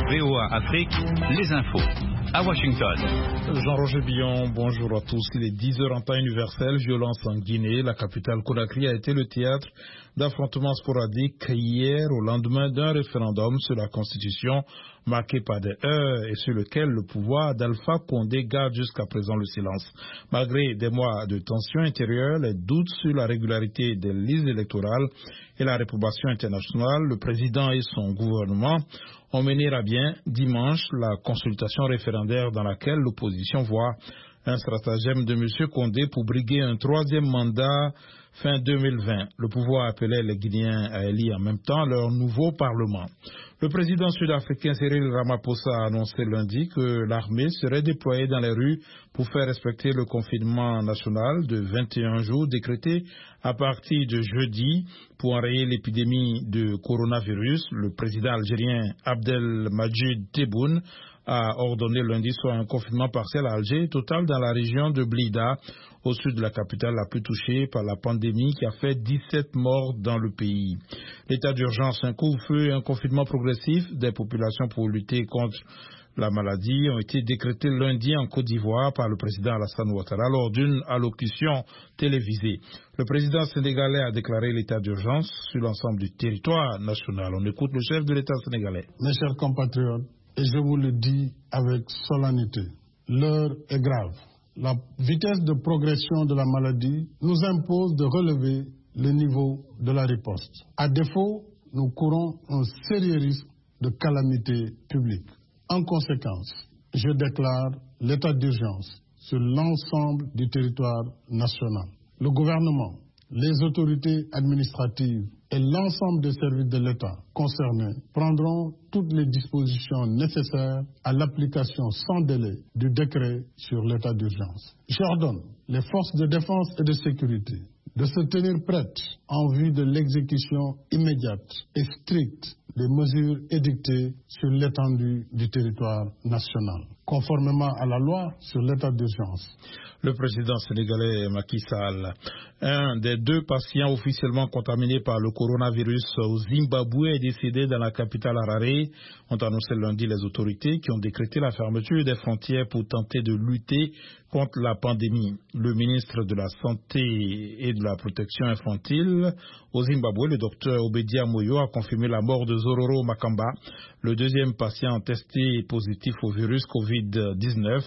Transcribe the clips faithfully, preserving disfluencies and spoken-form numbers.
V O A Afrique, les infos. À Washington. Jean-Roger Billon, bonjour à tous. Il est dix heures en temps universel. Violence en Guinée. La capitale Conakry a été le théâtre d'affrontements sporadiques hier au lendemain d'un référendum sur la Constitution marqué par des heurts et sur lequel le pouvoir d'Alpha Condé garde jusqu'à présent le silence. Malgré des mois de tension intérieure, les doutes sur la régularité des listes électorales et la réprobation internationale, le président et son gouvernement ont mené à bien dimanche la consultation référendaire dans laquelle l'opposition voit un stratagème de M. Condé pour briguer un troisième mandat fin deux mille vingt. Le pouvoir appelait les Guinéens à élire en même temps leur nouveau parlement. Le président sud-africain Cyril Ramaphosa a annoncé lundi que l'armée serait déployée dans les rues pour faire respecter le confinement national de vingt et un jours décrété à partir de jeudi pour enrayer l'épidémie de coronavirus. Le président algérien Abdelmadjid Tebboune a ordonné lundi soir un confinement partiel à Alger, total dans la région de Blida, au sud de la capitale la plus touchée par la pandémie qui a fait dix-sept morts dans le pays. L'état d'urgence, un couvre-feu et un confinement progressif des populations pour lutter contre la maladie ont été décrétés lundi en Côte d'Ivoire par le président Alassane Ouattara lors d'une allocution télévisée. Le président sénégalais a déclaré l'état d'urgence sur l'ensemble du territoire national. On écoute le chef de l'État sénégalais. Mes chers compatriotes, et je vous le dis avec solennité, l'heure est grave. La vitesse de progression de la maladie nous impose de relever le niveau de la riposte. À défaut, nous courons un sérieux risque de calamité publique. En conséquence, je déclare l'état d'urgence sur l'ensemble du territoire national. Le gouvernement, les autorités administratives et l'ensemble des services de l'État concernés prendront toutes les dispositions nécessaires à l'application sans délai du décret sur l'état d'urgence. J'ordonne les forces de défense et de sécurité de se tenir prêtes en vue de l'exécution immédiate et stricte des mesures édictées sur l'étendue du territoire national, conformément à la loi sur l'état d'urgence. Le président sénégalais Macky Sall, un des deux patients officiellement contaminés par le coronavirus au Zimbabwe est décédé dans la capitale Harare, ont annoncé lundi les autorités qui ont décrété la fermeture des frontières pour tenter de lutter contre la pandémie. Le ministre de la Santé et de la Protection infantile au Zimbabwe, le docteur Obedia Moyo, a confirmé la mort de Zororo Makamba, le deuxième patient testé positif au virus covid dix-neuf.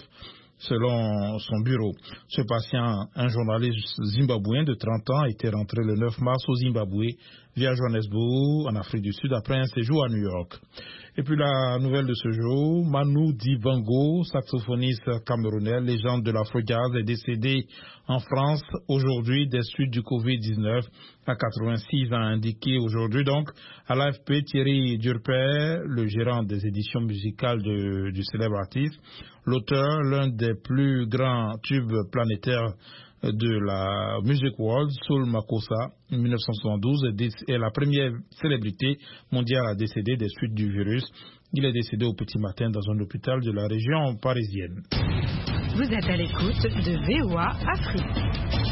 Selon son bureau, ce patient, un journaliste zimbabwéen de trente ans, était rentré le neuf mars au Zimbabwe via Johannesburg, en Afrique du Sud, après un séjour à New York. Et puis la nouvelle de ce jour, Manu Dibango, saxophoniste camerounais, légende de l'afro-jazz, est décédé en France aujourd'hui des suites du covid dix-neuf à quatre-vingt-six ans, indiqué aujourd'hui donc à l'A F P. Thierry Durper, le gérant des éditions musicales de, du célèbre artiste, l'auteur, l'un des plus grands tubes planétaires de la Music World, Soul Makossa, en mille neuf cent soixante-douze, est la première célébrité mondiale à décéder des suites du virus. Il est décédé au petit matin dans un hôpital de la région parisienne. Vous êtes à l'écoute de V O A Afrique.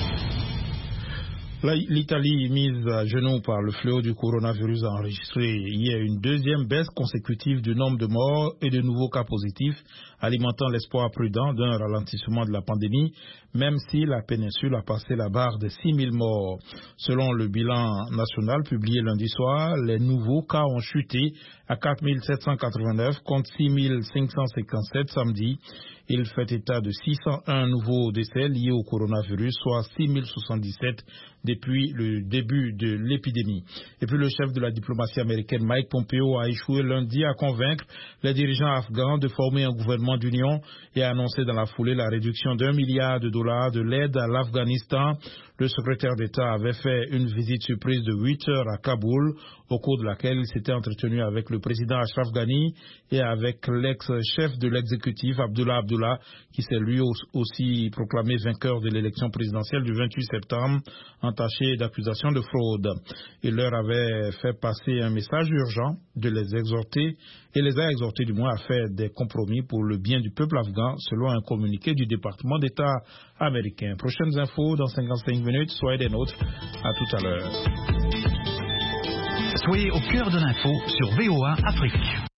L'Italie, mise à genoux par le fléau du coronavirus, a enregistré hier une deuxième baisse consécutive du nombre de morts et de nouveaux cas positifs, alimentant l'espoir prudent d'un ralentissement de la pandémie, même si la péninsule a passé la barre des six mille morts. Selon le bilan national publié lundi soir, les nouveaux cas ont chuté à quatre mille sept cent quatre-vingt-neuf contre six mille cinq cent cinquante-sept samedi. Il fait état de six cent un nouveaux décès liés au coronavirus, soit six mille soixante-dix-sept depuis le début de l'épidémie. Et puis le chef de la diplomatie américaine, Mike Pompeo, a échoué lundi à convaincre les dirigeants afghans de former un gouvernement d'union et a annoncé dans la foulée la réduction d'un milliard de dollars de l'aide à l'Afghanistan. Le secrétaire d'État avait fait une visite surprise de huit heures à Kaboul, au cours de laquelle il s'était entretenu avec le président Ashraf Ghani et avec l'ex-chef de l'exécutif, Abdullah Abdullah, qui s'est lui aussi proclamé vainqueur de l'élection présidentielle du vingt-huit septembre, entaché d'accusations de fraude. Il leur avait fait passer un message urgent de les exhorter, et les a exhortés du moins à faire des compromis pour le bien du peuple afghan, selon un communiqué du département d'État américain. Prochaines infos dans cinquante-cinq minutes, soyez des nôtres. À tout à l'heure. Soyez au cœur de l'info sur V O A Afrique.